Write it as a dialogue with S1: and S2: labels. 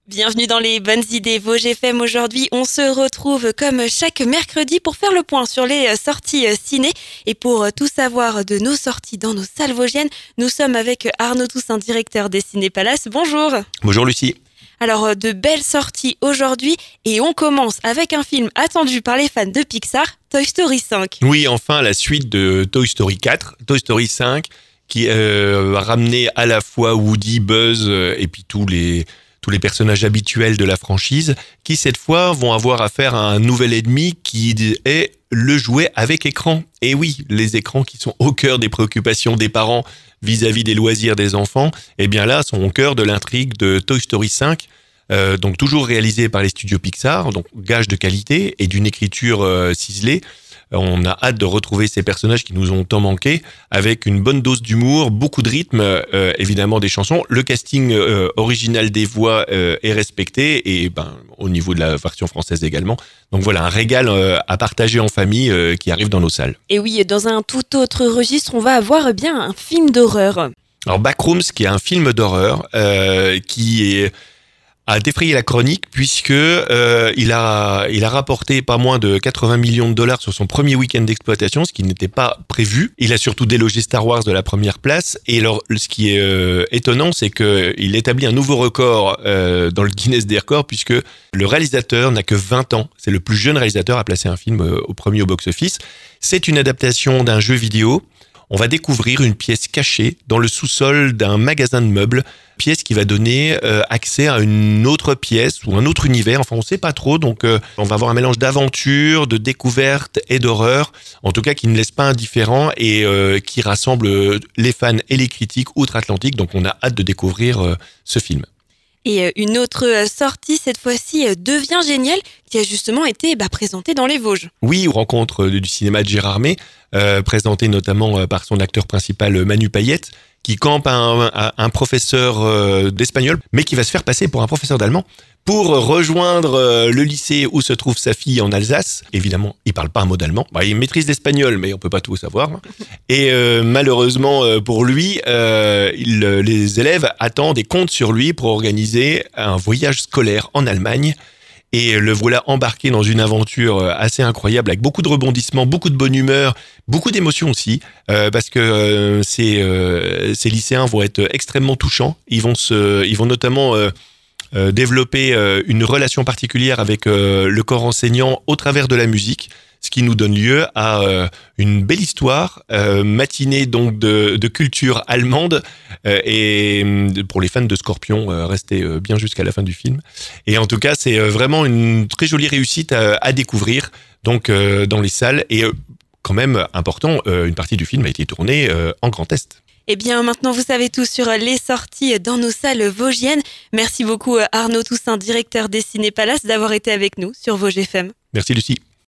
S1: Bienvenue dans les bonnes idées Vosges FM. Aujourd'hui, on se retrouve comme chaque mercredi pour faire le point sur les sorties ciné. Et pour tout savoir de nos sorties dans nos salles vosgiennes, nous sommes avec Arnaud Toussaint, directeur des Ciné Palace. Bonjour.
S2: Bonjour Lucie.
S1: Alors, de belles sorties aujourd'hui et on commence avec un film attendu par les fans de Pixar, Toy Story 5.
S2: Oui, enfin la suite de Toy Story 4, Toy Story 5, qui va ramener à la fois Woody, Buzz et puis tous les personnages habituels de la franchise, qui cette fois vont avoir affaire à un nouvel ennemi qui est le jouet avec écran. Et oui, les écrans qui sont au cœur des préoccupations des parents vis-à-vis des loisirs des enfants, eh bien là, sont au cœur de l'intrigue de Toy Story 5, donc toujours réalisé par les studios Pixar, donc gage de qualité et d'une écriture ciselée. On a hâte de retrouver ces personnages qui nous ont tant manqué, avec une bonne dose d'humour, beaucoup de rythme, évidemment des chansons. Le casting original des voix est respecté, et au niveau de la version française également. Donc voilà, un régal à partager en famille qui arrive dans nos salles.
S1: Et oui, dans un tout autre registre, on va avoir bien un film d'horreur.
S2: Alors Backrooms, qui est un film d'horreur qui a défrayé la chronique puisque il a rapporté pas moins de 80 millions de dollars sur son premier week-end d'exploitation, ce qui n'était pas prévu. Il a surtout délogé Star Wars de la première place. Et alors, ce qui est étonnant, c'est qu'il établit un nouveau record dans le Guinness des records, puisque le réalisateur n'a que 20 ans. C'est le plus jeune réalisateur à placer un film au premier au box-office. C'est une adaptation d'un jeu vidéo. On va découvrir une pièce cachée dans le sous-sol d'un magasin de meubles, pièce qui va donner accès à une autre pièce ou un autre univers, enfin on sait pas trop, donc on va avoir un mélange d'aventure, de découverte et d'horreur, en tout cas qui ne laisse pas indifférent et qui rassemble les fans et les critiques outre-Atlantique, donc on a hâte de découvrir ce film.
S1: Et une autre sortie, cette fois-ci, devient géniale, qui a justement été présentée dans les Vosges.
S2: Oui, rencontre du cinéma de Gérard May, présenté notamment par son acteur principal Manu Payette, qui campe un professeur d'espagnol, mais qui va se faire passer pour un professeur d'allemand, pour rejoindre le lycée où se trouve sa fille en Alsace. Évidemment, il parle pas un mot d'allemand. Il maîtrise l'espagnol, mais on peut pas tout savoir. Et malheureusement pour lui, les élèves attendent et comptent sur lui pour organiser un voyage scolaire en Allemagne. Et le voilà embarqué dans une aventure assez incroyable, avec beaucoup de rebondissements, beaucoup de bonne humeur, beaucoup d'émotions aussi, parce que ces lycéens vont être extrêmement touchants. Ils vont notamment développer une relation particulière avec le corps enseignant au travers de la musique, ce qui nous donne lieu à une belle histoire, matinée donc de culture allemande, et pour les fans de Scorpion, restez bien jusqu'à la fin du film. Et en tout cas, c'est vraiment une très jolie réussite à découvrir donc dans les salles, et quand même important, une partie du film a été tournée en Grand Est.
S1: Eh bien, maintenant, vous savez tout sur les sorties dans nos salles vosgiennes. Merci beaucoup Arnaud Toussaint, directeur des Ciné Palace, d'avoir été avec nous sur Vosges FM.
S2: Merci Lucie.